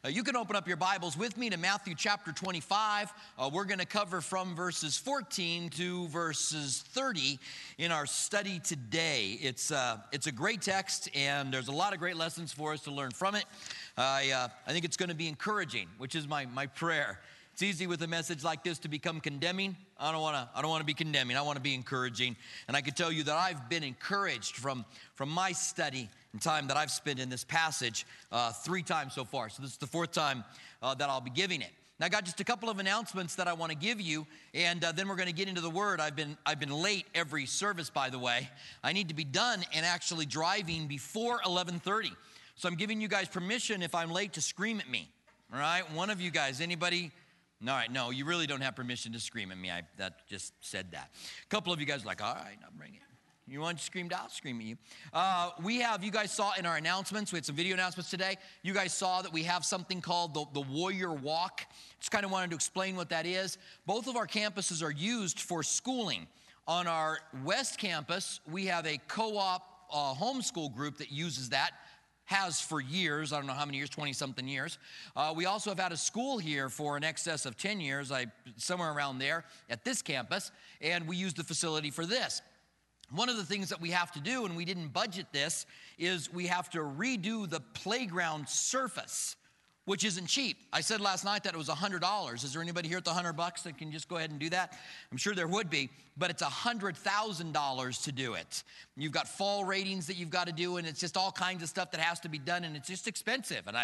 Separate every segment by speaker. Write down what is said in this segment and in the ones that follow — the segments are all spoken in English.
Speaker 1: You can open up your Bibles with me to Matthew chapter 25. We're going to cover from verses 14 to verses 30 in our study today. It's a great text, and there's a lot of great lessons for us to learn from it. I think it's going to be encouraging, which is my prayer. It's easy with a message like this to become condemning. I don't want to be condemning. I want to be encouraging. And I can tell you that I've been encouraged from my study and time that I've spent in this passage 3 times so far. So this is the 4th time that I'll be giving it. Now, I got just a couple of announcements that I want to give you, and then we're going to get into the Word. I've been late every service, by the way. I need to be done and actually driving before 11:30. So I'm giving you guys permission if I'm late to scream at me. All right? One of you guys, anybody? All right, no, you really don't have permission to scream at me. That just said that. A couple of you guys are like, all right, I'll bring it. You want to scream out? Scream at you. You guys saw in our announcements, we had some video announcements today. You guys saw that we have something called the Warrior Walk. Just kind of wanted to explain what that is. Both of our campuses are used for schooling. On our West Campus, we have a co-op homeschool group that uses that. Has for years, I don't know how many years, 20-something years. We also have had a school here for in excess of 10 years, somewhere around there at this campus, and we use the facility for this. One of the things that we have to do, and we didn't budget this, is we have to redo the playground surface, which isn't cheap. I said last night that it was $100. Is there anybody here at the $100 that can just go ahead and do that? I'm sure there would be, but it's $100,000 to do it. You've got fall ratings that you've got to do, and it's just all kinds of stuff that has to be done, and it's just expensive. And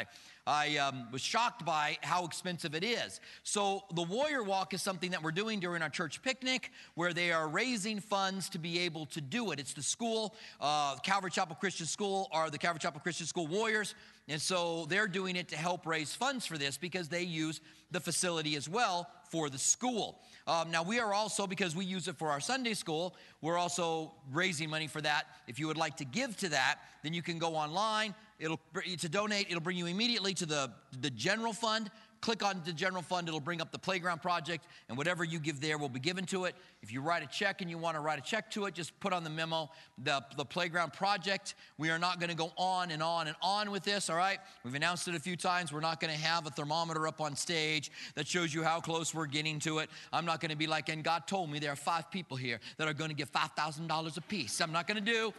Speaker 1: I was shocked by how expensive it is. So the Warrior Walk is something that we're doing during our church picnic, where they are raising funds to be able to do it. It's the school, Calvary Chapel Christian School, are the Calvary Chapel Christian School Warriors. And so they're doing it to help raise funds for this because they use the facility as well for the school. Now we are also, because we use it for our Sunday school, we're also raising money for that. If you would like to give to that, then you can go online. To donate, it'll bring you immediately to the general fund. Click on the general fund, it'll bring up the playground project, and whatever you give there will be given to it. If you write a check and you want to write a check to it, just put on the memo the playground project. We are not going to go on and on and on with this, all right? We've announced it a few times. We're not going to have a thermometer up on stage that shows you how close we're getting to it. I'm not going to be like, and God told me there are 5 people here that are going to give $5,000 apiece. I'm not going to do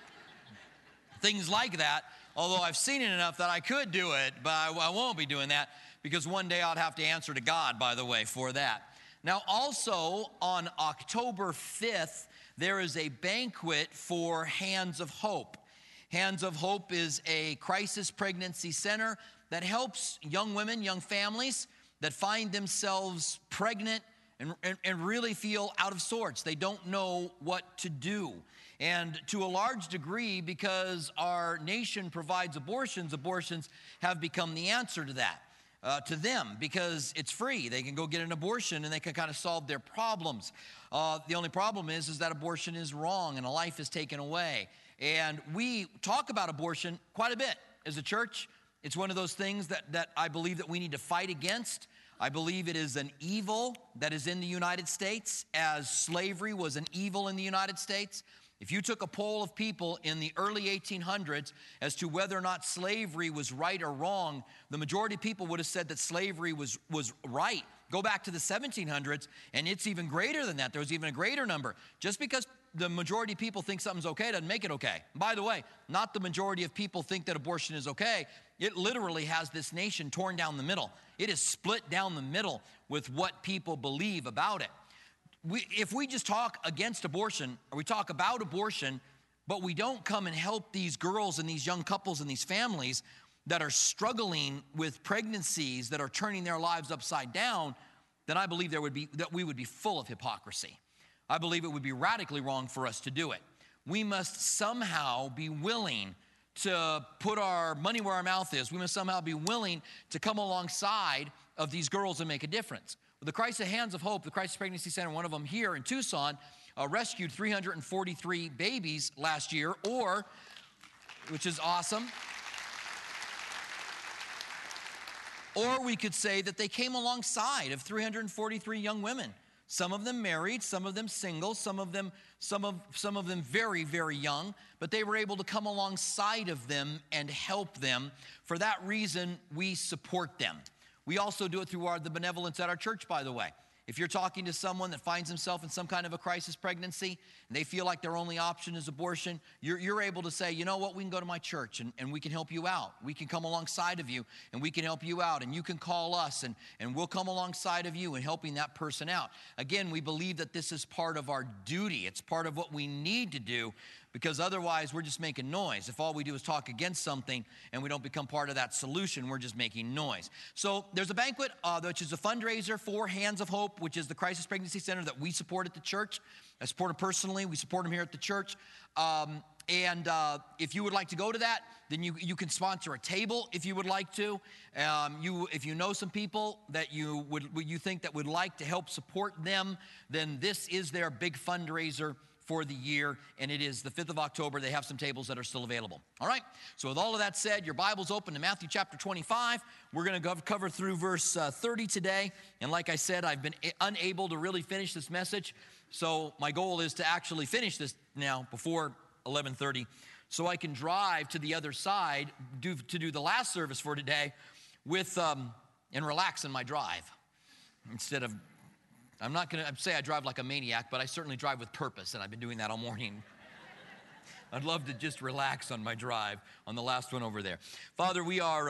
Speaker 1: things like that, although I've seen it enough that I could do it, but I won't be doing that. Because one day I'd have to answer to God, by the way, for that. Now, also on October 5th, there is a banquet for Hands of Hope. Hands of Hope is a crisis pregnancy center that helps young women, young families that find themselves pregnant and really feel out of sorts. They don't know what to do. And to a large degree, because our nation provides abortions have become the answer to that. To them, because it's free. They can go get an abortion and they can kind of solve their problems. The only problem is that abortion is wrong and a life is taken away. And we talk about abortion quite a bit as a church. It's one of those things that I believe that we need to fight against. I believe it is an evil that is in the United States, as slavery was an evil in the United States. If you took a poll of people in the early 1800s as to whether or not slavery was right or wrong, the majority of people would have said that slavery was right. Go back to the 1700s, and it's even greater than that. There was even a greater number. Just because the majority of people think something's okay doesn't make it okay. By the way, not the majority of people think that abortion is okay. It literally has this nation torn down the middle. It is split down the middle with what people believe about it. If we just talk against abortion, or we talk about abortion, but we don't come and help these girls and these young couples and these families that are struggling with pregnancies that are turning their lives upside down, then I believe that we would be full of hypocrisy. I believe it would be radically wrong for us to do it. We must somehow be willing to put our money where our mouth is. We must somehow be willing to come alongside of these girls and make a difference. The Crisis Hands of Hope, the Crisis Pregnancy Center, one of them here in Tucson, rescued 343 babies last year, which is awesome. Or we could say that they came alongside of 343 young women Some of them married, some of them single, some of them very, very young, but they were able to come alongside of them and help them. For that reason, we support them. We also do it through the benevolence at our church, by the way. If you're talking to someone that finds himself in some kind of a crisis pregnancy and they feel like their only option is abortion, you're able to say, you know what, we can go to my church and we can help you out. We can come alongside of you and we can help you out. And you can call us and we'll come alongside of you in helping that person out. Again, we believe that this is part of our duty. It's part of what we need to do, because otherwise we're just making noise. If all we do is talk against something and we don't become part of that solution, we're just making noise. So there's a banquet, which is a fundraiser for Hands of Hope, which is the Crisis Pregnancy Center that we support at the church. I support them personally. We support them here at the church. And if you would like to go to that, then you can sponsor a table if you would like to. If you know some people that you think that would like to help support them, then this is their big fundraiser for the year, and it is the 5th of October. They have some tables that are still available. All right, so with all of that said, your Bible's open to Matthew chapter 25. We're going to cover through verse 30 today, and like I said, I've been unable to really finish this message, so my goal is to actually finish this now before 11:30, so I can drive to the other side to do the last service for today with and relax in my drive instead of. I'm not going to say I drive like a maniac, but I certainly drive with purpose, and I've been doing that all morning. I'd love to just relax on my drive on the last one over there. Father,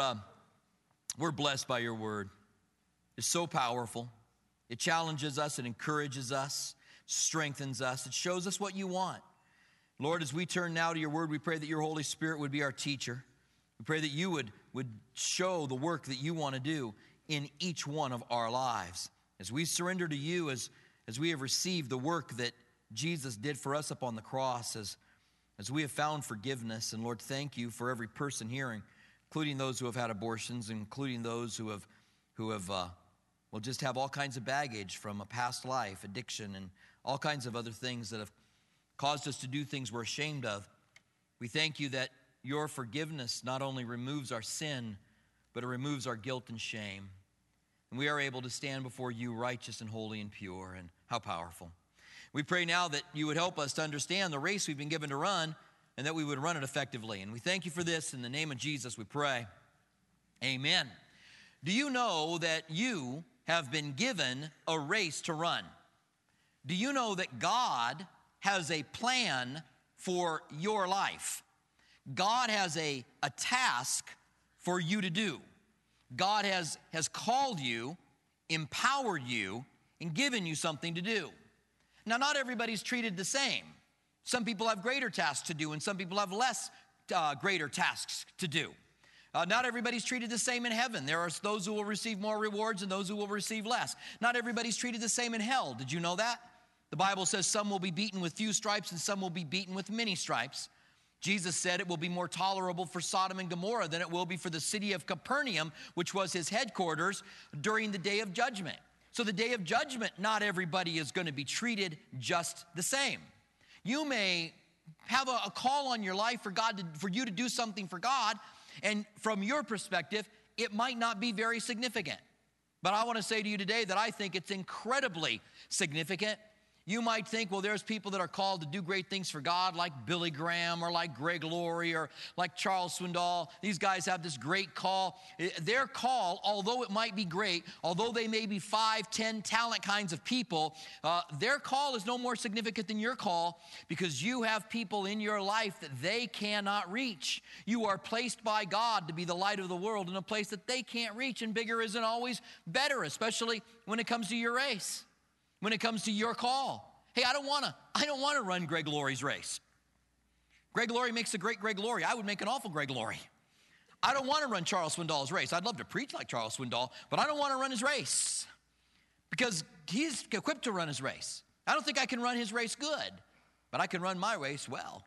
Speaker 1: we're blessed by your word. It's so powerful. It challenges us, it encourages us, strengthens us. It shows us what you want. Lord, as we turn now to your word, we pray that your Holy Spirit would be our teacher. We pray that you would show the work that you want to do in each one of our lives. As we surrender to you, as we have received the work that Jesus did for us upon the cross, as we have found forgiveness, and Lord, thank you for every person here, including those who have had abortions, including those who just have all kinds of baggage from a past life, addiction, and all kinds of other things that have caused us to do things we're ashamed of. We thank you that your forgiveness not only removes our sin, but it removes our guilt and shame. And we are able to stand before you righteous and holy and pure, and how powerful. We pray now that you would help us to understand the race we've been given to run, and that we would run it effectively. And we thank you for this. In the name of Jesus, we pray. Amen. Do you know that you have been given a race to run? Do you know that God has a plan for your life? God has a task for you to do. God has called you, empowered you, and given you something to do. Now, not everybody's treated the same. Some people have greater tasks to do, and some people have less greater tasks to do. Not everybody's treated the same in heaven. There are those who will receive more rewards and those who will receive less. Not everybody's treated the same in hell. Did you know that? The Bible says some will be beaten with few stripes and some will be beaten with many stripes. Jesus said it will be more tolerable for Sodom and Gomorrah than it will be for the city of Capernaum, which was his headquarters, during the day of judgment. So the day of judgment, not everybody is going to be treated just the same. You may have a call on your life for you to do something for God, and from your perspective, it might not be very significant. But I want to say to you today that I think it's incredibly significant. You might think, well, there's people that are called to do great things for God, like Billy Graham or like Greg Laurie or like Charles Swindoll. These guys have this great call. Their call, although it might be great, although they may be 5, 10 talent kinds of people, their call is no more significant than your call, because you have people in your life that they cannot reach. You are placed by God to be the light of the world in a place that they can't reach, and bigger isn't always better, especially when it comes to your race. When it comes to your call. Hey, I don't want to run Greg Laurie's race. Greg Laurie makes a great Greg Laurie. I would make an awful Greg Laurie. I don't want to run Charles Swindoll's race. I'd love to preach like Charles Swindoll, but I don't want to run his race because he's equipped to run his race. I don't think I can run his race good, but I can run my race well.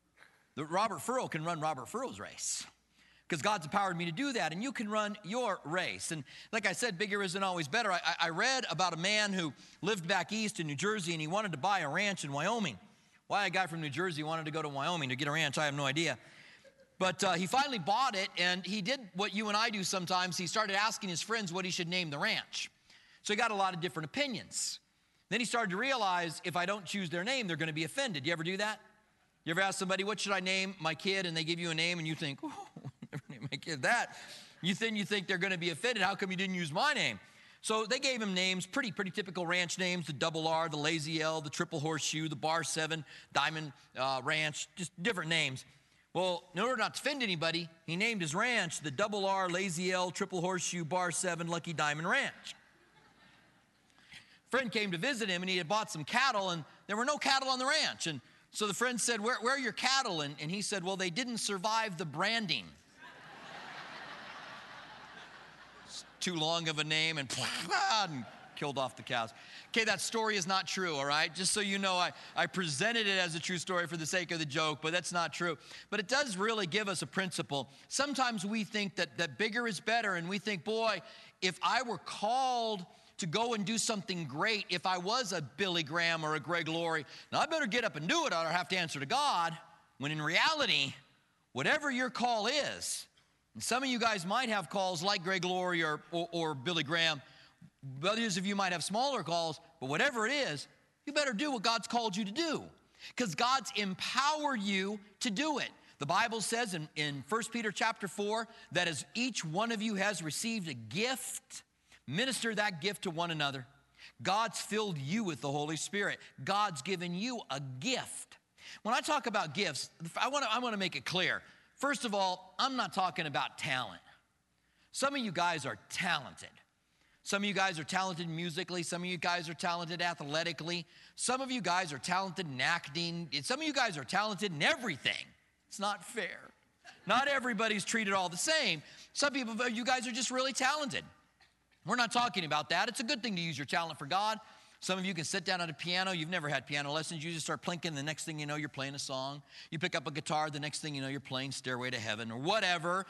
Speaker 1: Robert Furrow can run Robert Furrow's race, because God's empowered me to do that, and you can run your race. And like I said, bigger isn't always better. I read about a man who lived back east in New Jersey, and he wanted to buy a ranch in Wyoming. Why a guy from New Jersey wanted to go to Wyoming to get a ranch, I have no idea. But he finally bought it, and he did what you and I do sometimes. He started asking his friends what he should name the ranch. So he got a lot of different opinions. Then he started to realize if I don't choose their name, they're going to be offended. You ever do that? You ever ask somebody, what should I name my kid? And they give you a name and you think, oh, never name my kid that. You think they're going to be offended. How come you didn't use my name? So they gave him names, pretty typical ranch names, the Double R, the Lazy L, the Triple Horseshoe, the Bar 7, Diamond Ranch, just different names. Well, in order not to offend anybody, he named his ranch the Double R, Lazy L, Triple Horseshoe, Bar 7, Lucky Diamond Ranch. Friend came to visit him, and he had bought some cattle, and there were no cattle on the ranch. And so the friend said, where are your cattle? And he said, well, they didn't survive the branding. It's too long of a name, and killed off the cows. Okay, that story is not true, all right? Just so you know, I presented it as a true story for the sake of the joke, but that's not true. But it does really give us a principle. Sometimes we think that bigger is better, and we think, boy, if I were called to go and do something great, if I was a Billy Graham or a Greg Laurie, now I better get up and do it, or I have to answer to God, when in reality, whatever your call is, and some of you guys might have calls like Greg Laurie or Billy Graham, others of you might have smaller calls, but whatever it is, you better do what God's called you to do, because God's empowered you to do it. The Bible says in 1 Peter chapter 4 that as each one of you has received a gift, minister that gift to one another. God's filled you with the Holy Spirit. God's given you a gift. When I talk about gifts, I want to make it clear. First of all, I'm not talking about talent. Some of you guys are talented. Some of you guys are talented musically. Some of you guys are talented athletically. Some of you guys are talented in acting. Some of you guys are talented in everything. It's not fair. Not everybody's treated all the same. Some people, you guys are just really talented. We're not talking about that. It's a good thing to use your talent for God. Some of you can sit down at a piano. You've never had piano lessons. You just start plinking. The next thing you know, you're playing a song. You pick up a guitar. The next thing you know, you're playing Stairway to Heaven or whatever.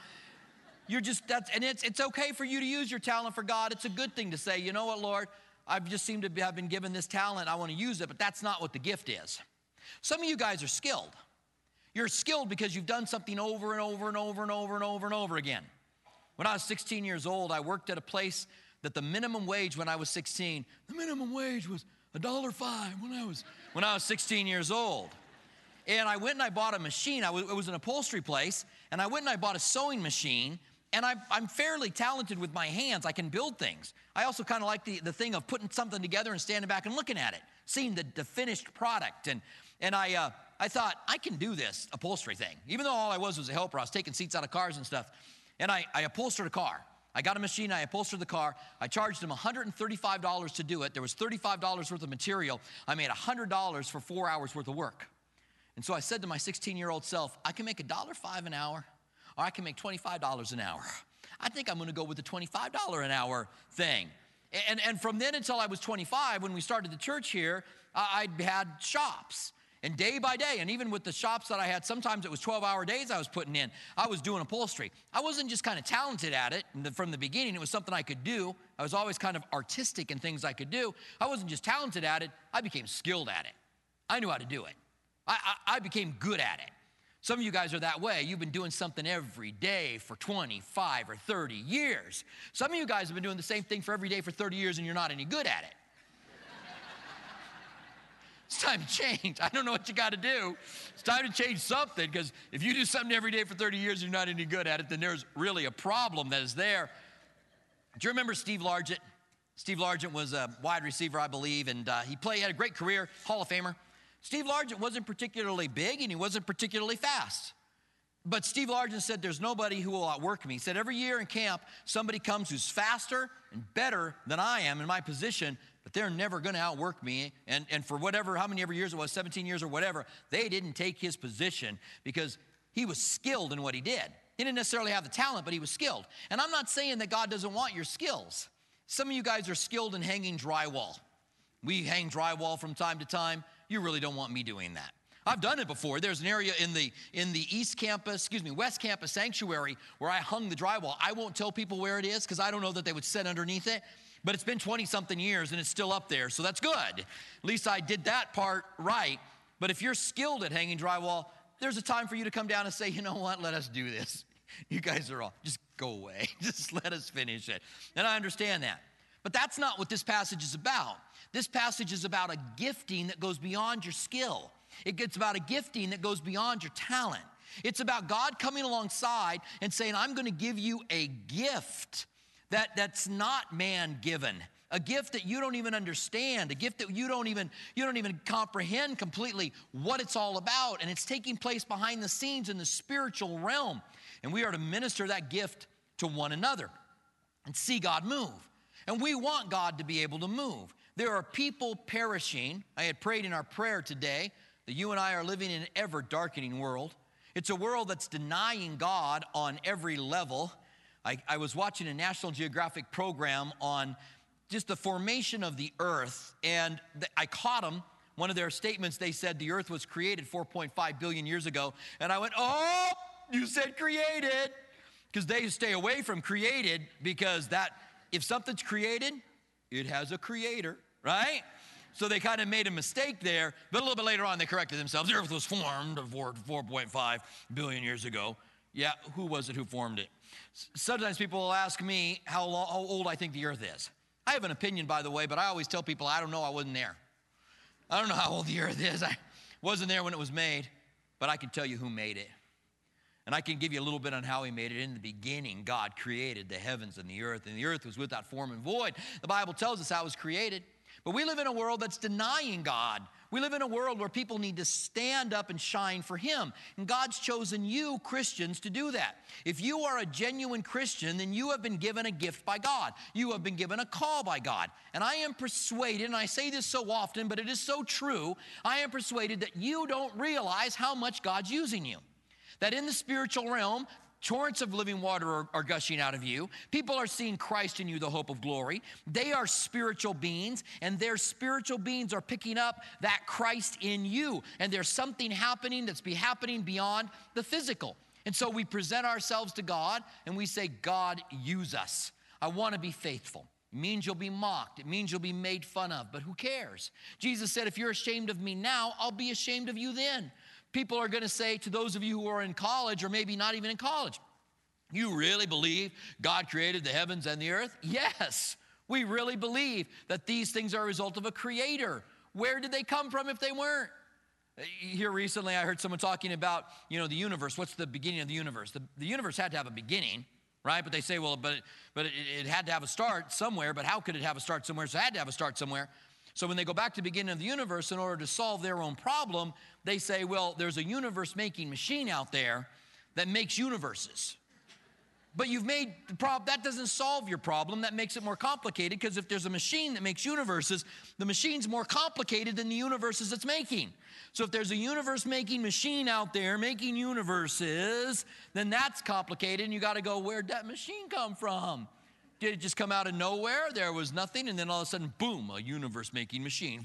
Speaker 1: It's okay for you to use your talent for God. It's a good thing to say, you know what, Lord, I've just seemed to have been given this talent. I want to use it, but that's not what the gift is. Some of you guys are skilled. You're skilled because you've done something over and over and over and over and over and over again. When I was 16 years old, I worked at a place that the minimum wage when I was 16, the minimum wage was $1.05 when I was 16 years old. And I went and I bought a machine. It was an upholstery place, and I went and I bought a sewing machine, and I'm fairly talented with my hands. I can build things. I also kind of like the thing of putting something together and standing back and looking at it, seeing the finished product. And I thought, I can do this upholstery thing. Even though all I was a helper, I was taking seats out of cars and stuff. And I upholstered a car. I got a machine, I upholstered the car. I charged them $135 to do it. There was $35 worth of material. I made $100 for 4 hours worth of work. And so I said to my 16-year-old self, I can make $1.05 an hour, or I can make $25 an hour. I think I'm going to go with the $25 an hour thing. And from then until I was 25, when we started the church here, I had shops. And day by day, and even with the shops that I had, sometimes it was 12-hour days I was putting in. I was doing upholstery. I wasn't just kind of talented at it from the beginning. It was something I could do. I was always kind of artistic in things I could do. I wasn't just talented at it. I became skilled at it. I knew how to do it. I became good at it. Some of you guys are that way. You've been doing something every day for 25 or 30 years. Some of you guys have been doing the same thing for every day for 30 years, and you're not any good at it. It's time to change. I don't know what you got to do. It's time to change something, because if you do something every day for 30 years and you're not any good at it, then there's really a problem that is there. Do you remember Steve Largent? Steve Largent was a wide receiver, I believe, and he had a great career, Hall of Famer. Steve Largent wasn't particularly big, and he wasn't particularly fast. But Steve Largent said, there's nobody who will outwork me. He said, every year in camp, somebody comes who's faster and better than I am in my position, but they're never going to outwork me. And for how many years it was, 17 years or whatever, they didn't take his position because he was skilled in what he did. He didn't necessarily have the talent, but he was skilled. And I'm not saying that God doesn't want your skills. Some of you guys are skilled in hanging drywall. We hang drywall from time to time. You really don't want me doing that. I've done it before. There's an area in the West Campus Sanctuary where I hung the drywall. I won't tell people where it is because I don't know that they would sit underneath it. But it's been 20-something years and it's still up there, so that's good. At least I did that part right. But if you're skilled at hanging drywall, there's a time for you to come down and say, you know what, let us do this. You guys are all, just go away. Just let us finish it. And I understand that. But that's not what this passage is about. This passage is about a gifting that goes beyond your skill. It's about a gifting that goes beyond your talent. It's about God coming alongside and saying, I'm going to give you a gift that's not man-given, a gift that you don't even understand, a gift that you don't even comprehend completely what it's all about, and it's taking place behind the scenes in the spiritual realm. And we are to minister that gift to one another and see God move. And we want God to be able to move. There are people perishing. I had prayed in our prayer today that you and I are living in an ever-darkening world. It's a world that's denying God on every level. I was watching a National Geographic program on just the formation of the earth, and I caught them. One of their statements, they said the earth was created 4.5 billion years ago, and I went, oh, you said created, because they stay away from created, because that, if something's created, it has a creator, right? So they kind of made a mistake there, but a little bit later on they corrected themselves. The earth was formed 4.5 billion years ago. Yeah, who was it who formed it? Sometimes people will ask me how old I think the earth is. I have an opinion, by the way, but I always tell people I don't know, I wasn't there. I don't know how old the earth is. I wasn't there when it was made, but I can tell you who made it. And I can give you a little bit on how he made it. In the beginning, God created the heavens and the earth was without form and void. The Bible tells us how it was created. But we live in a world that's denying God. We live in a world where people need to stand up and shine for him. And God's chosen you, Christians, to do that. If you are a genuine Christian, then you have been given a gift by God. You have been given a call by God. And I am persuaded, and I say this so often, but it is so true, I am persuaded that you don't realize how much God's using you. That in the spiritual realm, torrents of living water are gushing out of you. People are seeing Christ in you, the hope of glory. They are spiritual beings, and their spiritual beings are picking up that Christ in you. And there's something happening that's happening beyond the physical. And so we present ourselves to God, and we say, God, use us. I want to be faithful. It means you'll be mocked. It means you'll be made fun of, but who cares? Jesus said, if you're ashamed of me now, I'll be ashamed of you then. People are going to say to those of you who are in college or maybe not even in college, you really believe God created the heavens and the earth? Yes, we really believe that these things are a result of a creator. Where did they come from if they weren't? Here recently I heard someone talking about, the universe. What's the beginning of the universe? The universe had to have a beginning, right? But they say, well, but it had to have a start somewhere. But how could it have a start somewhere? So it had to have a start somewhere. So when they go back to the beginning of the universe in order to solve their own problem, they say, well, there's a universe-making machine out there that makes universes. But you've made the problem, that doesn't solve your problem. That makes it more complicated, because if there's a machine that makes universes, the machine's more complicated than the universes it's making. So if there's a universe-making machine out there making universes, then that's complicated, and you got to go, where'd that machine come from? Did it just come out of nowhere? There was nothing, and then all of a sudden, boom, a universe-making machine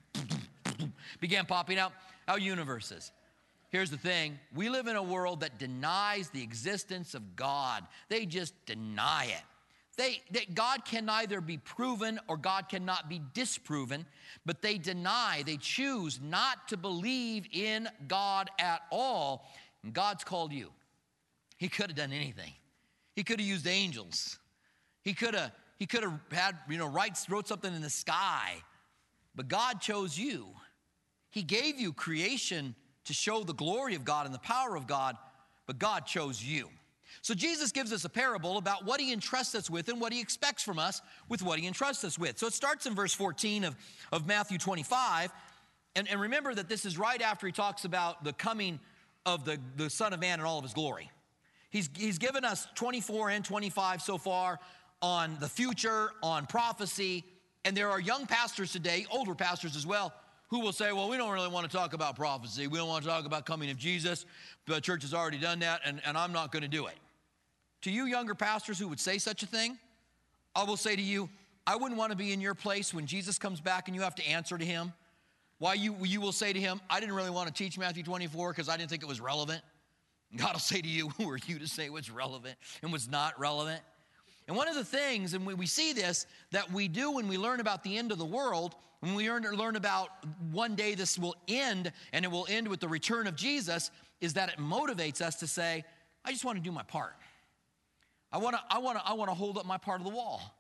Speaker 1: began popping out universes. Here's the thing. We live in a world that denies the existence of God. They just deny it. God can neither be proven or God cannot be disproven, but they choose not to believe in God at all. And God's called you. He could have done anything. He could have used angels. He could have had, wrote something in the sky. But God chose you. He gave you creation to show the glory of God and the power of God, but God chose you. So Jesus gives us a parable about what he entrusts us with and what he expects from us with what he entrusts us with. So it starts in verse 14 of Matthew 25. And remember that this is right after he talks about the coming of the Son of Man in all of his glory. He's given us 24 and 25 so far on the future, on prophecy. And there are young pastors today, older pastors as well, who will say, well, we don't really want to talk about prophecy. We don't want to talk about coming of Jesus. The church has already done that, and I'm not going to do it. To you younger pastors who would say such a thing, I will say to you, I wouldn't want to be in your place when Jesus comes back and you have to answer to him. Why you will say to him, I didn't really want to teach Matthew 24 because I didn't think it was relevant. And God will say to you, who are you to say what's relevant and what's not relevant? And one of the things, and we see this, that we do when we learn about the end of the world, when we learn about one day this will end, and it will end with the return of Jesus, is that it motivates us to say, I just want to do my part. I want to hold up my part of the wall.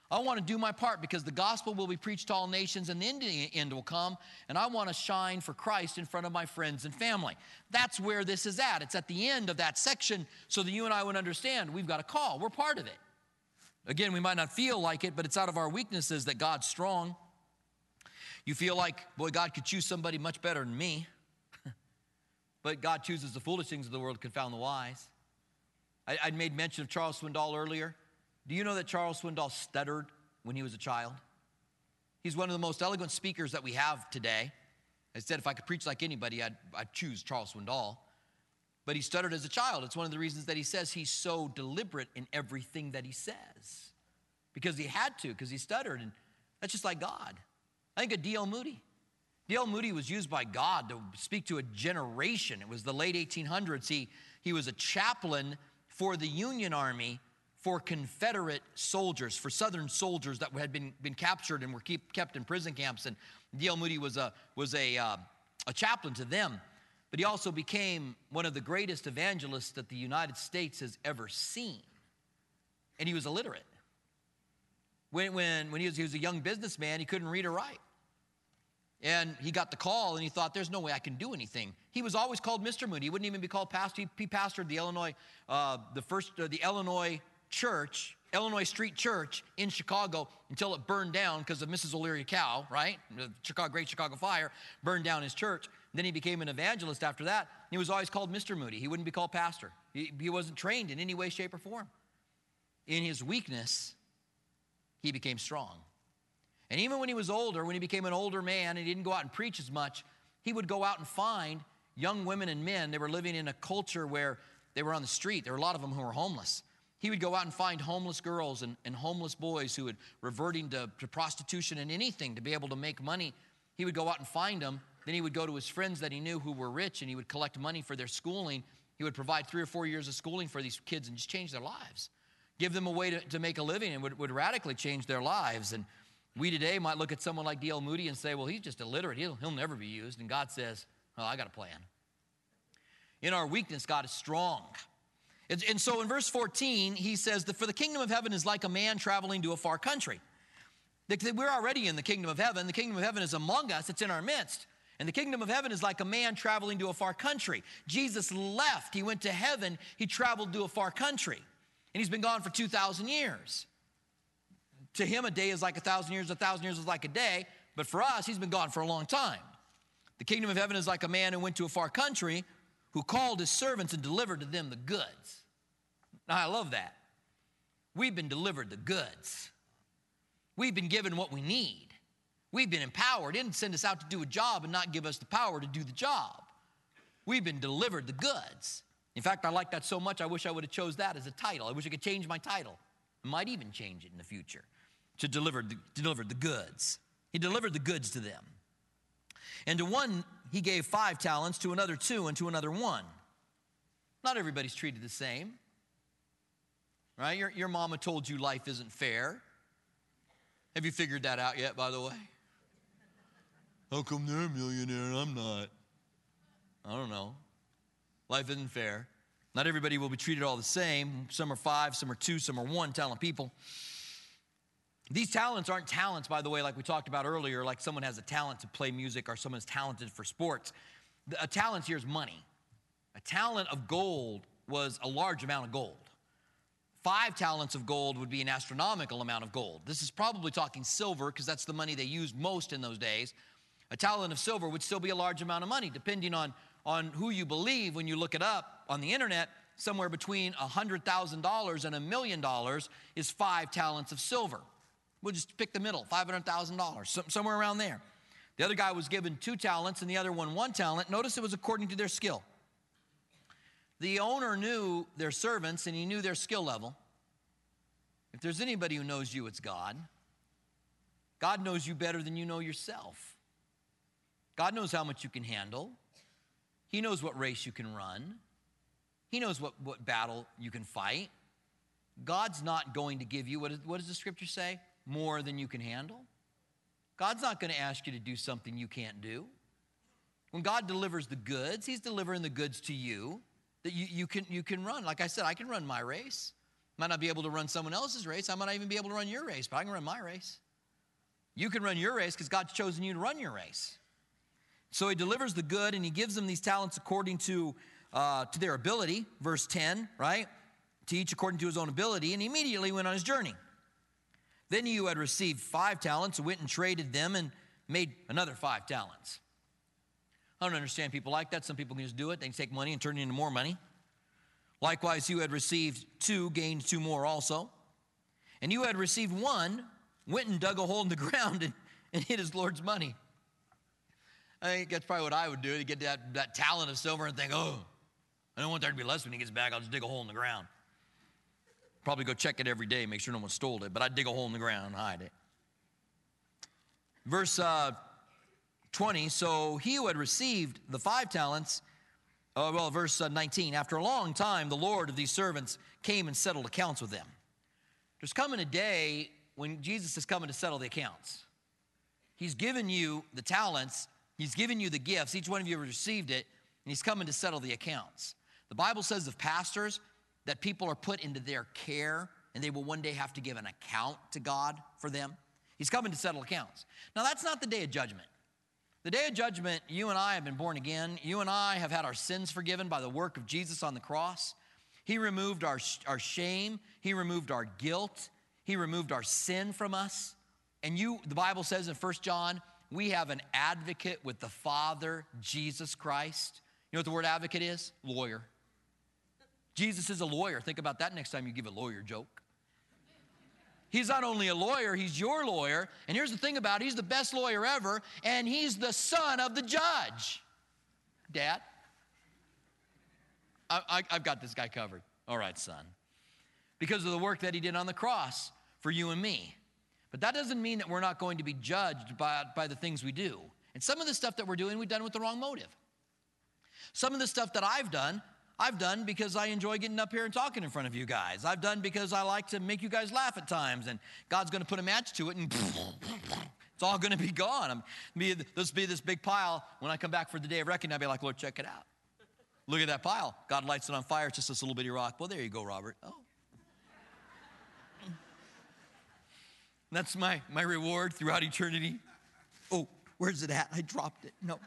Speaker 1: I want to do my part because the gospel will be preached to all nations and the end will come, and I want to shine for Christ in front of my friends and family. That's where this is at. It's at the end of that section so that you and I would understand we've got a call. We're part of it. Again, we might not feel like it, but it's out of our weaknesses that God's strong. You feel like, boy, God could choose somebody much better than me. But God chooses the foolish things of the world to confound the wise. I made mention of Charles Swindoll earlier. Do you know that Charles Swindoll stuttered when he was a child? He's one of the most eloquent speakers that we have today. I said if I could preach like anybody, I'd choose Charles Swindoll. But he stuttered as a child. It's one of the reasons that he says he's so deliberate in everything that he says. Because he had to, because he stuttered. And that's just like God. I think of D.L. Moody. D.L. Moody was used by God to speak to a generation. It was the late 1800s. He was a chaplain for the Union Army for Confederate soldiers, for Southern soldiers that had been captured and were kept in prison camps. And D.L. Moody was a chaplain to them. But he also became one of the greatest evangelists that the United States has ever seen. And he was illiterate. When he was a young businessman, he couldn't read or write. And he got the call, and he thought, there's no way I can do anything. He was always called Mr. Moody. He wouldn't even be called pastor. He pastored the Illinois church, Illinois Street Church in Chicago until it burned down because of Mrs. O'Leary Cow, right? The Great Chicago Fire burned down his church. Then he became an evangelist after that. He was always called Mr. Moody. He wouldn't be called pastor. He wasn't trained in any way, shape, or form. In his weakness, he became strong. And even when he was older, when he became an older man and he didn't go out and preach as much, he would go out and find young women and men. They were living in a culture where they were on the street. There were a lot of them who were homeless. He would go out and find homeless girls and homeless boys who were reverting to prostitution and anything to be able to make money. He would go out and find them. Then he would go to his friends that he knew who were rich, and he would collect money for their schooling. He would provide 3 or 4 years of schooling for these kids and just change their lives. Give them a way to make a living, and would radically change their lives. And we today might look at someone like D.L. Moody and say, well, he's just illiterate. He'll never be used. And God says, oh, I got a plan. In our weakness, God is strong. And so in verse 14, he says that for the kingdom of heaven is like a man traveling to a far country. We're already in the kingdom of heaven. The kingdom of heaven is among us. It's in our midst. And the kingdom of heaven is like a man traveling to a far country. Jesus left. He went to heaven. He traveled to a far country. And he's been gone for 2,000 years. To him, a day is like 1,000 years. 1,000 years is like a day. But for us, he's been gone for a long time. The kingdom of heaven is like a man who went to a far country, who called his servants and delivered to them the goods. Now, I love that. We've been delivered the goods. We've been given what we need. We've been empowered. He didn't send us out to do a job and not give us the power to do the job. We've been delivered the goods. In fact, I like that so much, I wish I would have chose that as a title. I wish I could change my title. I might even change it in the future to deliver the goods. He delivered the goods to them. And to one, he gave 5 talents, to another 2, and to another 1. Not everybody's treated the same. Right? Your mama told you life isn't fair. Have you figured that out yet, by the way? How come they're a millionaire and I'm not? I don't know. Life isn't fair. Not everybody will be treated all the same. Some are 5, some are 2, some are 1 talent people. These talents aren't talents, by the way, like we talked about earlier, like someone has a talent to play music or someone's talented for sports. A talent here is money. A talent of gold was a large amount of gold. 5 talents of gold would be an astronomical amount of gold. This is probably talking silver because that's the money they used most in those days. A talent of silver would still be a large amount of money, depending on who you believe. When you look it up on the internet, somewhere between $100,000 and $1 million is 5 talents of silver. We'll just pick the middle, $500,000, somewhere around there. The other guy was given 2 talents and the other 1 talent. Notice it was according to their skill. The owner knew their servants and he knew their skill level. If there's anybody who knows you, it's God. God knows you better than you know yourself. God knows how much you can handle. He knows what race you can run. He knows what battle you can fight. God's not going to give you, what does the scripture say? More than you can handle. God's not going to ask you to do something you can't do. When God delivers the goods, he's delivering the goods to you that you can run. Like I said, I can run my race. Might not be able to run someone else's race. I might not even be able to run your race, but I can run my race. You can run your race because God's chosen you to run your race. So he delivers the good, and he gives them these talents according to their ability. Verse 10, right? To each according to his own ability, and he immediately went on his journey. Then he who had received 5 talents went and traded them and made another 5 talents. I don't understand people like that. Some people can just do it. They can take money and turn it into more money. Likewise, he who had received 2 gained 2 more also. And he who had received 1 went and dug a hole in the ground and hid his Lord's money. I think that's probably what I would do, to get that talent of silver and think, oh, I don't want there to be less when he gets back. I'll just dig a hole in the ground. Probably go check it every day, make sure no one stole it, but I'd dig a hole in the ground and hide it. Verse 20, so he who had received the 5 talents, verse 19, after a long time, the Lord of these servants came and settled accounts with them. There's coming a day when Jesus is coming to settle the accounts. He's given you the talents, he's given you the gifts, each one of you have received it, and he's coming to settle the accounts. The Bible says of pastors that people are put into their care, and they will one day have to give an account to God for them. He's coming to settle accounts. Now, that's not the day of judgment. The day of judgment, you and I have been born again. You and I have had our sins forgiven by the work of Jesus on the cross. He removed our shame. He removed our guilt. He removed our sin from us. And the Bible says in 1 John, we have an advocate with the Father, Jesus Christ. You know what the word advocate is? Lawyer. Jesus is a lawyer. Think about that next time you give a lawyer joke. He's not only a lawyer, he's your lawyer. And here's the thing about it, he's the best lawyer ever, and he's the son of the judge. Dad, I've got this guy covered. All right, son. Because of the work that he did on the cross for you and me. But that doesn't mean that we're not going to be judged by the things we do. And some of the stuff that we're doing, we've done with the wrong motive. Some of the stuff that I've done because I enjoy getting up here and talking in front of you guys. I've done because I like to make you guys laugh at times, and God's going to put a match to it, and it's all going to be gone. There'll be this big pile. When I come back for the day of reckoning, I'll be like, Lord, check it out. Look at that pile. God lights it on fire. It's just this little bitty rock. Well, there you go, Robert. Oh. That's my reward throughout eternity. Oh, where's it at? I dropped it. No.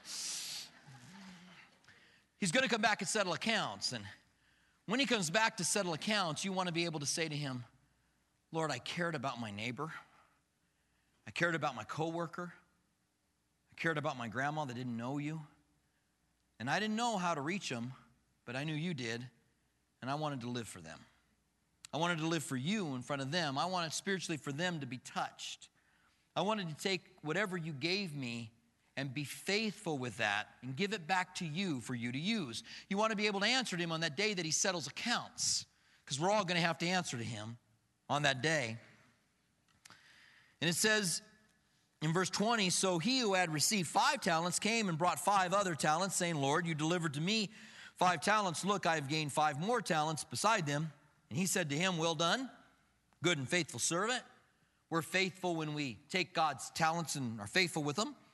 Speaker 1: He's going to come back and settle accounts. And when he comes back to settle accounts, you want to be able to say to him, Lord, I cared about my neighbor. I cared about my coworker. I cared about my grandma that didn't know you. And I didn't know how to reach them, but I knew you did. And I wanted to live for them. I wanted to live for you in front of them. I wanted spiritually for them to be touched. I wanted to take whatever you gave me and be faithful with that and give it back to you for you to use. You want to be able to answer to him on that day that he settles accounts, because we're all going to have to answer to him on that day. And it says in verse 20, so he who had received 5 talents came and brought 5 other talents, saying, Lord, you delivered to me 5 talents. Look, I have gained 5 more talents beside them. And he said to him, well done, good and faithful servant. We're faithful when we take God's talents and are faithful with them.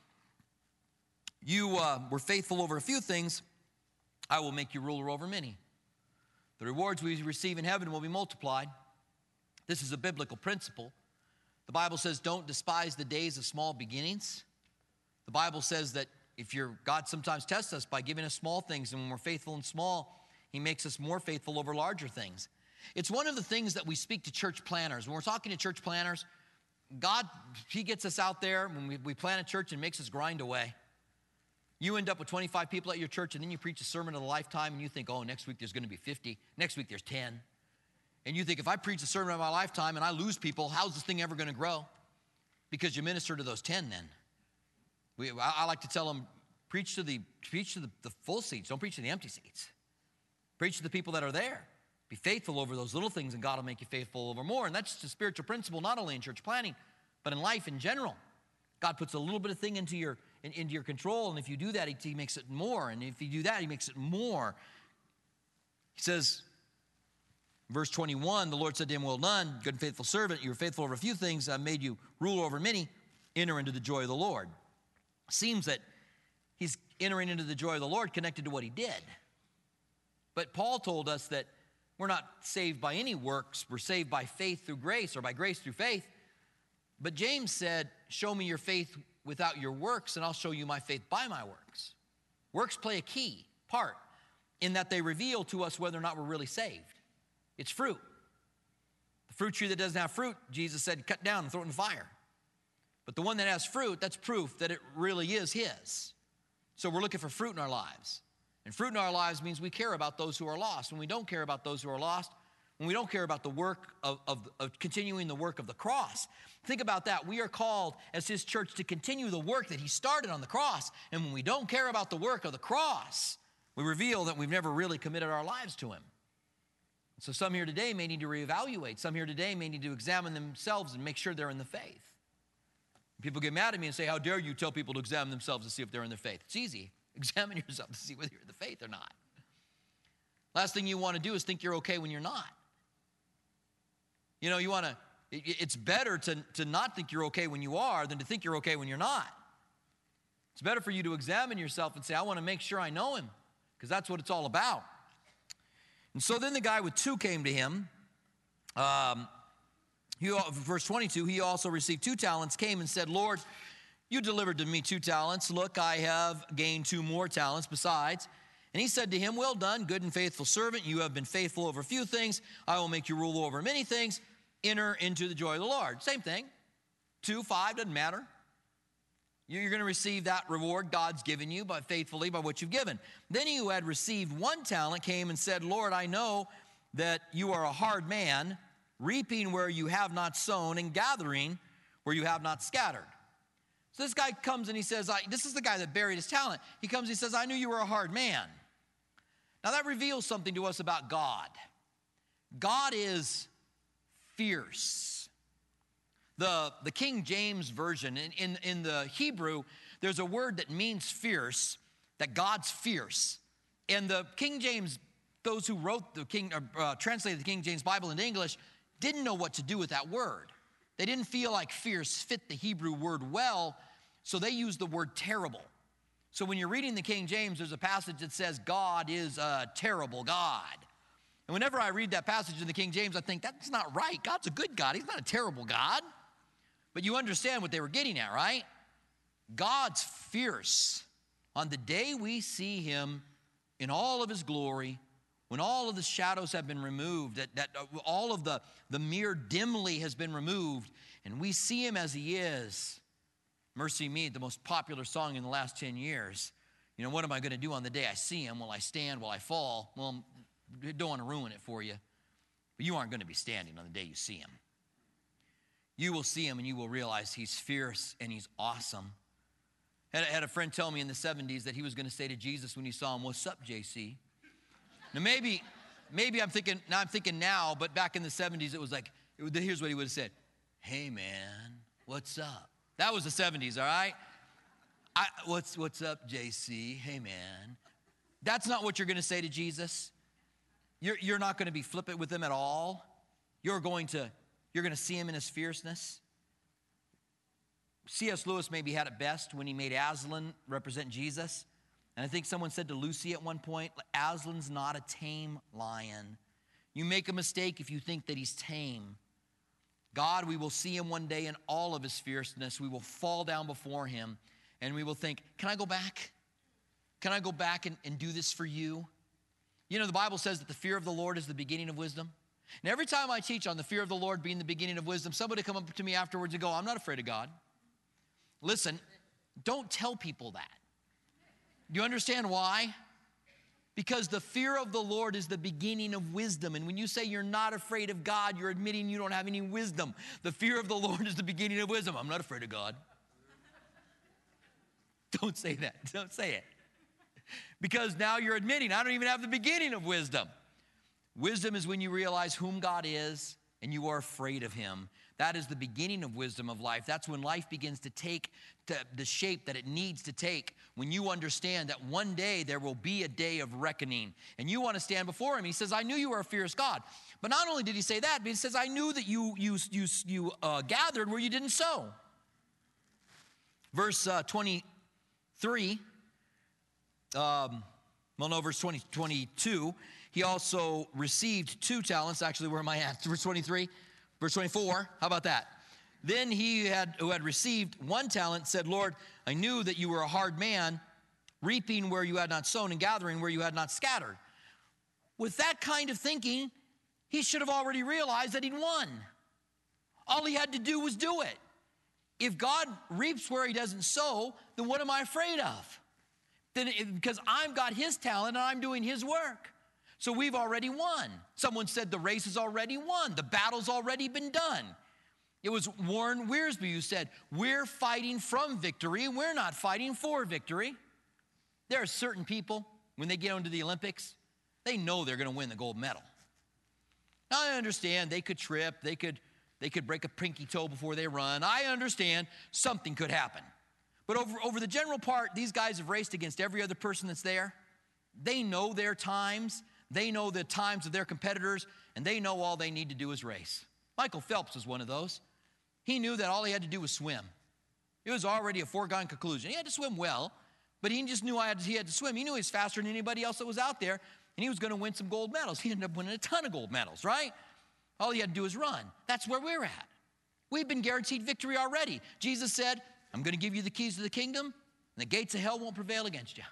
Speaker 1: You were faithful over a few things. I will make you ruler over many. The rewards we receive in heaven will be multiplied. This is a biblical principle. The Bible says don't despise the days of small beginnings. The Bible says that God sometimes tests us by giving us small things, and when we're faithful in small, he makes us more faithful over larger things. It's one of the things that we speak to church planners. When we're talking to church planners, God, he gets us out there when we plant a church and makes us grind away. You end up with 25 people at your church, and then you preach a sermon of a lifetime, and you think, oh, next week there's going to be 50. Next week there's 10. And you think, if I preach a sermon of my lifetime and I lose people, how's this thing ever going to grow? Because you minister to those 10 then. I like to tell them, preach to the full seats. Don't preach to the empty seats. Preach to the people that are there. Be faithful over those little things, and God will make you faithful over more. And that's just a spiritual principle, not only in church planning, but in life in general. God puts a little bit of thing into your control, and if you do that, he makes it more. And if you do that, he makes it more. He says, verse 21, the Lord said to him, well done, good and faithful servant. You were faithful over a few things. I made you ruler over many. Enter into the joy of the Lord. Seems that he's entering into the joy of the Lord connected to what he did. But Paul told us that We're not saved by any works. We're saved by faith through grace, or by grace through faith. But James said, show me your faith without your works, and I'll show you my faith by my works. Works play a key part in that they reveal to us whether or not we're really saved. It's fruit. The fruit tree that doesn't have fruit, Jesus said, cut down and throw it in the fire. But the one that has fruit, that's proof that it really is his. So we're looking for fruit in our lives. And fruit in our lives means we care about those who are lost. When we don't care about those who are lost, when we don't care about the work of continuing the work of the cross, think about that. We are called as his church to continue the work that he started on the cross. And when we don't care about the work of the cross, we reveal that we've never really committed our lives to him. So some here today may need to reevaluate. Some here today may need to examine themselves and make sure they're in the faith. People get mad at me and say, how dare you tell people to examine themselves to see if they're in their faith? It's easy. Examine yourself to see whether you're in the faith or not. Last thing you want to do is think you're okay when you're not. You know, it's better to not think you're okay when you are than to think you're okay when you're not. It's better for you to examine yourself and say, I want to make sure I know him, because that's what it's all about. And so then the guy with 2 came to him. Verse 22, he also received 2 talents, came and said, Lord, you delivered to me 2 talents. Look, I have gained 2 more talents besides. And he said to him, well done, good and faithful servant. You have been faithful over a few things. I will make you rule over many things. Enter into the joy of the Lord. Same thing. 2, 5, doesn't matter. You're going to receive that reward God's given you by faithfully by what you've given. Then he who had received 1 talent came and said, Lord, I know that you are a hard man, reaping where you have not sown and gathering where you have not scattered. So this guy comes and he says, this is the guy that buried his talent. He comes and he says, I knew you were a hard man. Now that reveals something to us about God. God is fierce. The King James Version, in the Hebrew, there's a word that means fierce, that God's fierce. And the King James, those who wrote translated the King James Bible into English, didn't know what to do with that word. They didn't feel like fierce fit the Hebrew word well, so they used the word terrible. So when you're reading the King James, there's a passage that says God is a terrible God. And whenever I read that passage in the King James, I think that's not right. God's a good God. He's not a terrible God. But you understand what they were getting at, right? God's fierce. On the day we see him in all of his glory, when all of the shadows have been removed, that all of the mere dimly has been removed, and we see him as he is. Mercy Me, the most popular song in the last 10 years. You know, what am I going to do on the day I see him? Will I stand? Will I fall? Well, I don't want to ruin it for you. But you aren't going to be standing on the day you see him. You will see him and you will realize he's fierce and he's awesome. Had a friend tell me in the 70s that he was going to say to Jesus when he saw him, what's up, JC? Now maybe I'm thinking now, but back in the 70s it was like, here's what he would have said. Hey man, what's up? That was the 70s, all right? What's up, JC? Hey man. That's not what you're going to say to Jesus. You're not going to be flippant with him at all. You're going to see him in his fierceness. C.S. Lewis maybe had it best when he made Aslan represent Jesus. And I think someone said to Lucy at one point, Aslan's not a tame lion. You make a mistake if you think that he's tame. God, we will see him one day in all of his fierceness. We will fall down before him and we will think, can I go back? Can I go back and do this for you? You know, the Bible says that the fear of the Lord is the beginning of wisdom. And every time I teach on the fear of the Lord being the beginning of wisdom, somebody come up to me afterwards and go, I'm not afraid of God. Listen, don't tell people that. Do you understand why? Because the fear of the Lord is the beginning of wisdom. And when you say you're not afraid of God, you're admitting you don't have any wisdom. The fear of the Lord is the beginning of wisdom. I'm not afraid of God. Don't say that. Don't say it. Because now you're admitting I don't even have the beginning of wisdom. Wisdom is when you realize whom God is and you are afraid of him. That is the beginning of wisdom of life. That's when life begins to take the shape that it needs to take. When you understand that one day there will be a day of reckoning and you want to stand before him. He says, I knew you were a fierce God. But not only did he say that, but he says, I knew that you gathered where you didn't sow. Verse 23, verse 22, he also received 2 talents. Actually, where am I at? Verse 23, verse 24. How about that? Then he who had received 1 talent said, Lord, I knew that you were a hard man, reaping where you had not sown and gathering where you had not scattered. With that kind of thinking, he should have already realized that he'd won. All he had to do was do it. If God reaps where he doesn't sow, then what am I afraid of? Because I've got his talent and I'm doing his work. So we've already won. Someone said the race is already won. The battle's already been done. It was Warren Wiersbe who said, we're fighting from victory. We're not fighting for victory. There are certain people, when they get into the Olympics, they know they're going to win the gold medal. Now, I understand they could trip. They could break a pinky toe before they run. I understand something could happen. But over the general part, these guys have raced against every other person that's there. They know their times. They know the times of their competitors, and they know all they need to do is race. Michael Phelps was one of those. He knew that all he had to do was swim. It was already a foregone conclusion. He had to swim well, but he just knew he had to swim. He knew he was faster than anybody else that was out there, and he was going to win some gold medals. He ended up winning a ton of gold medals, right? All he had to do was run. That's where we're at. We've been guaranteed victory already. Jesus said, I'm going to give you the keys to the kingdom, and the gates of hell won't prevail against you.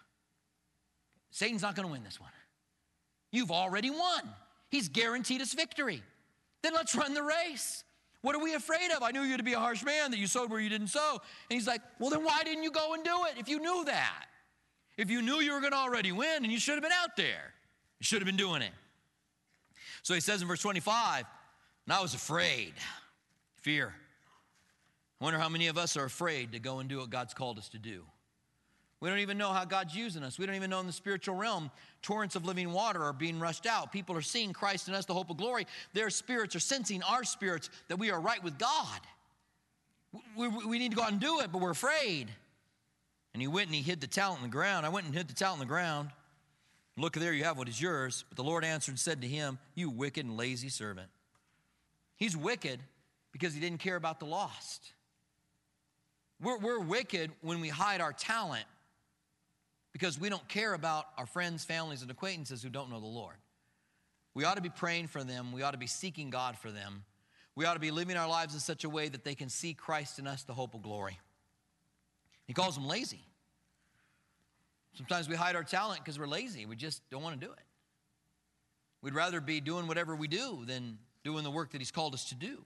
Speaker 1: Satan's not going to win this one. You've already won. He's guaranteed us victory. Then let's run the race. What are we afraid of? I knew you to be a harsh man, that you sowed where you didn't sow. And he's like, well, then why didn't you go and do it if you knew that? If you knew you were going to already win, and you should have been out there. You should have been doing it. So he says in verse 25, and I was afraid. Fear. I wonder how many of us are afraid to go and do what God's called us to do. We don't even know how God's using us. We don't even know in the spiritual realm, torrents of living water are being rushed out. People are seeing Christ in us, the hope of glory. Their spirits are sensing our spirits that we are right with God. We need to go out and do it, but we're afraid. And he went and he hid the talent in the ground. I went and hid the talent in the ground. Look, there you have what is yours. But the Lord answered and said to him, you wicked and lazy servant. He's wicked because he didn't care about the lost. We're wicked when we hide our talent because we don't care about our friends, families, and acquaintances who don't know the Lord. We ought to be praying for them. We ought to be seeking God for them. We ought to be living our lives in such a way that they can see Christ in us, the hope of glory. He calls them lazy. Sometimes we hide our talent because we're lazy. We just don't want to do it. We'd rather be doing whatever we do than doing the work that he's called us to do.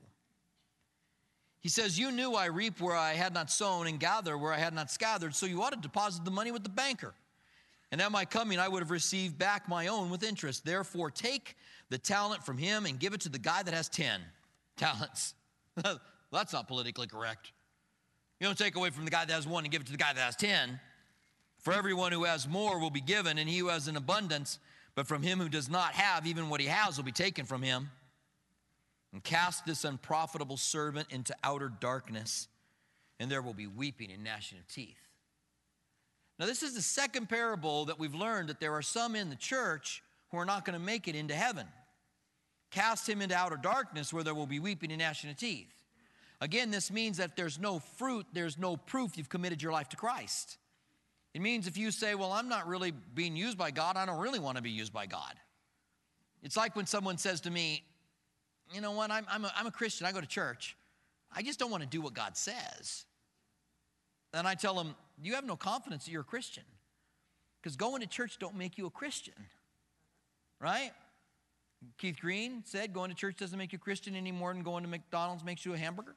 Speaker 1: He says, you knew I reap where I had not sown and gather where I had not scattered, so you ought to deposit the money with the banker. And at my coming, I would have received back my own with interest. Therefore, take the talent from him and give it to the guy that has 10 talents. That's not politically correct. You don't take away from the guy that has 1 and give it to the guy that has 10. For everyone who has more will be given, and he who has an abundance. But from him who does not have, even what he has will be taken from him. And cast this unprofitable servant into outer darkness, and there will be weeping and gnashing of teeth. Now, this is the second parable that we've learned that there are some in the church who are not going to make it into heaven. Cast him into outer darkness where there will be weeping and gnashing of teeth. Again, this means that if there's no fruit, there's no proof you've committed your life to Christ. It means if you say, well, I'm not really being used by God, I don't really want to be used by God. It's like when someone says to me, you know what, I'm a Christian, I go to church. I just don't want to do what God says. Then I tell them, you have no confidence that you're a Christian. Because going to church don't make you a Christian. Right? Keith Green said going to church doesn't make you a Christian any more than going to McDonald's makes you a hamburger.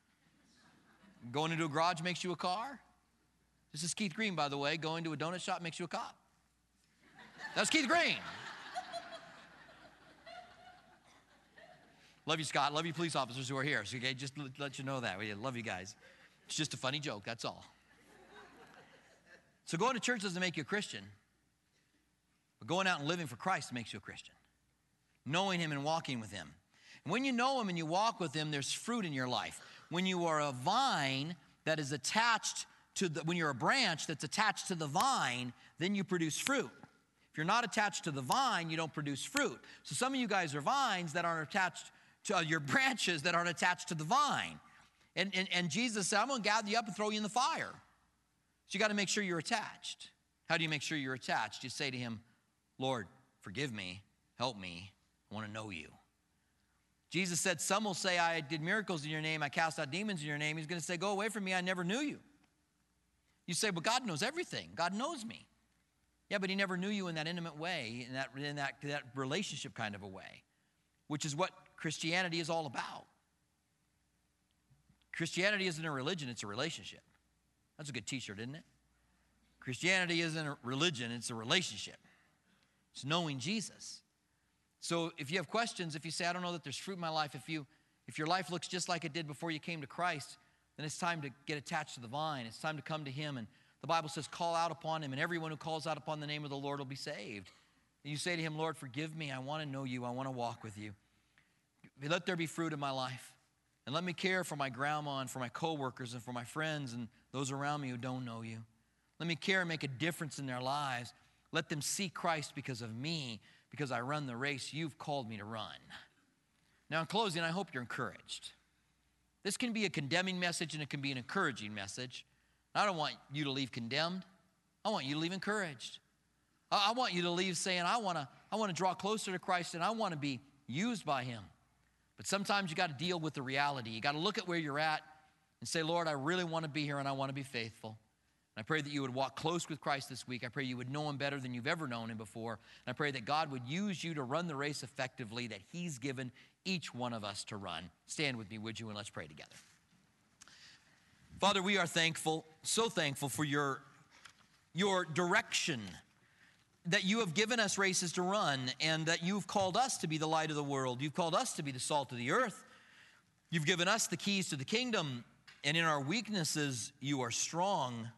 Speaker 1: Going into a garage makes you a car. This is Keith Green, by the way. Going to a donut shop makes you a cop. That's Keith Green. Love you, Scott. Love you, police officers who are here. So, okay, just to let you know that. We love you guys. It's just a funny joke, that's all. So going to church doesn't make you a Christian. But going out and living for Christ makes you a Christian. Knowing him and walking with him. And when you know him and you walk with him, there's fruit in your life. When you are a vine that is attached to when you're a branch that's attached to the vine, then you produce fruit. If you're not attached to the vine, you don't produce fruit. So some of you guys are vines that aren't attached to your branches that aren't attached to the vine. And Jesus said, I'm going to gather you up and throw you in the fire. So you got to make sure you're attached. How do you make sure you're attached? You say to him, Lord, forgive me. Help me. I want to know you. Jesus said, some will say, I did miracles in your name. I cast out demons in your name. He's going to say, go away from me. I never knew you. You say, well, God knows everything. God knows me. Yeah, but he never knew you in that intimate way, in that relationship kind of a way, which is what Christianity is all about. Christianity isn't a religion, it's a relationship. That's a good t-shirt, isn't it? Christianity isn't a religion, it's a relationship. It's knowing Jesus. So if you have questions, if you say, I don't know that there's fruit in my life, if your life looks just like it did before you came to Christ, then it's time to get attached to the vine. It's time to come to him. And the Bible says, call out upon him, and everyone who calls out upon the name of the Lord will be saved. And you say to him, Lord, forgive me. I want to know you. I want to walk with you. Let there be fruit in my life. And let me care for my grandma and for my coworkers and for my friends and those around me who don't know you. Let me care and make a difference in their lives. Let them see Christ because of me, because I run the race you've called me to run. Now, in closing, I hope you're encouraged. This can be a condemning message and it can be an encouraging message. I don't want you to leave condemned. I want you to leave encouraged. I want you to leave saying, I want to draw closer to Christ and I want to be used by him. But sometimes you got to deal with the reality. You got to look at where you're at and say, Lord, I really want to be here and I want to be faithful. And I pray that you would walk close with Christ this week. I pray you would know him better than you've ever known him before. And I pray that God would use you to run the race effectively that he's given each one of us to run. Stand with me, would you, and let's pray together. Father, we are thankful, so thankful for your direction, that you have given us races to run and that you've called us to be the light of the world. You've called us to be the salt of the earth. You've given us the keys to the kingdom, and in our weaknesses, you are strong.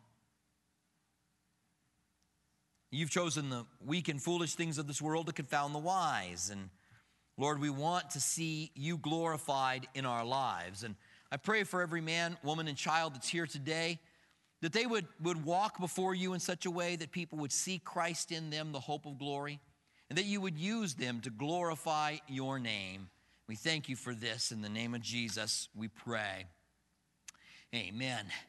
Speaker 1: You've chosen the weak and foolish things of this world to confound the wise. And Lord, we want to see you glorified in our lives. And I pray for every man, woman, and child that's here today, that they would walk before you in such a way that people would see Christ in them, the hope of glory, and that you would use them to glorify your name. We thank you for this. In the name of Jesus, we pray. Amen.